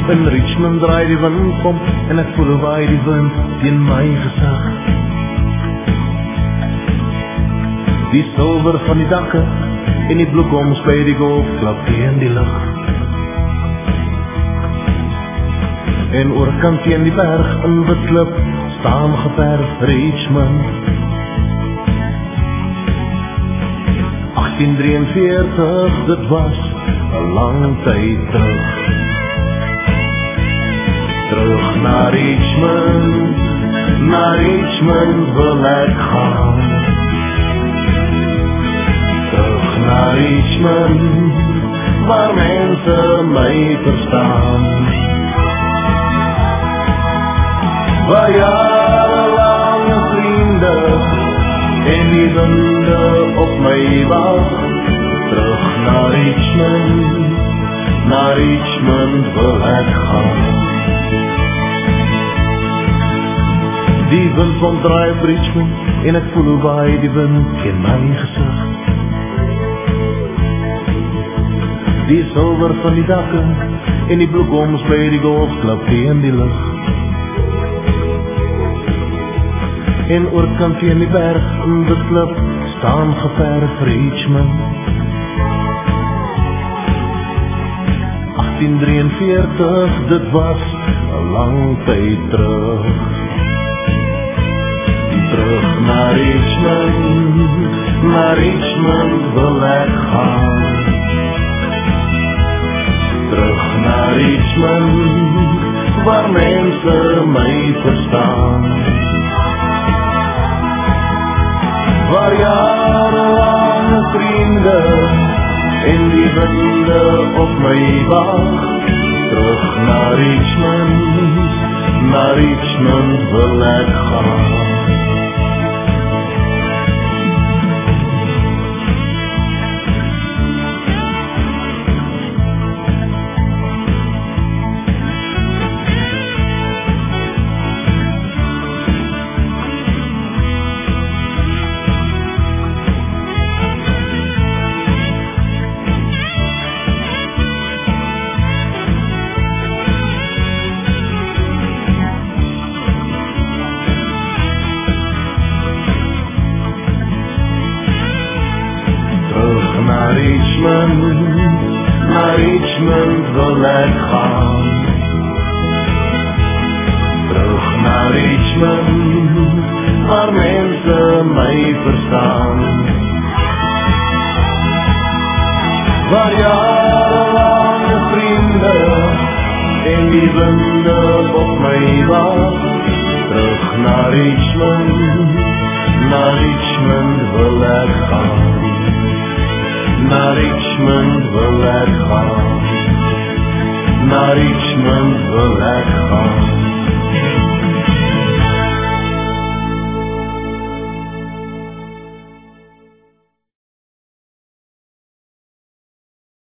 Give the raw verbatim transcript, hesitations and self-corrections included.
In Richmond draai die wind om en ek voel waai die wind in my gesig. Die silver van die dakke en die bloekoms by die golfklap teen die lucht. En oorkant teen die berg in beklip staan geverf Richmond. achttien drieënveertig, dit was 'n lang tyd terug. Terug na Richmond, na Richmond wil ek gaan. Terug na Richmond, waar mense my verstaan. Waar jarenlange vriende en die winde op my wag. Terug na Richmond, na Richmond wil ek gaan. Die wind van draai op Richmond en ek voel hoe waai die wind in my gezicht. Die silver van die dakke en die bloekoms by die golfklap teen die lucht. En oorkant teen die berg in die klip staan geverf Richmond. achttien drieënveertig, dit was 'n lang tyd terug. Terug na Richmond, na Richmond wil ek gaan. Terug na Richmond, waar mense my verstaan. Waar jarenlange vriende en die winde op my wag. Terug na Richmond, na Richmond wil ek gaan. Na Richmond wil ek gaan. Terug na Richmond, waar mense my verstaan. Waar jarenlange vriende en die winde op my wag. Terug na Richmond, na Richmond wil ek gaan. Na Richmond wil ek gaan. Na Richmond wil ek gaan.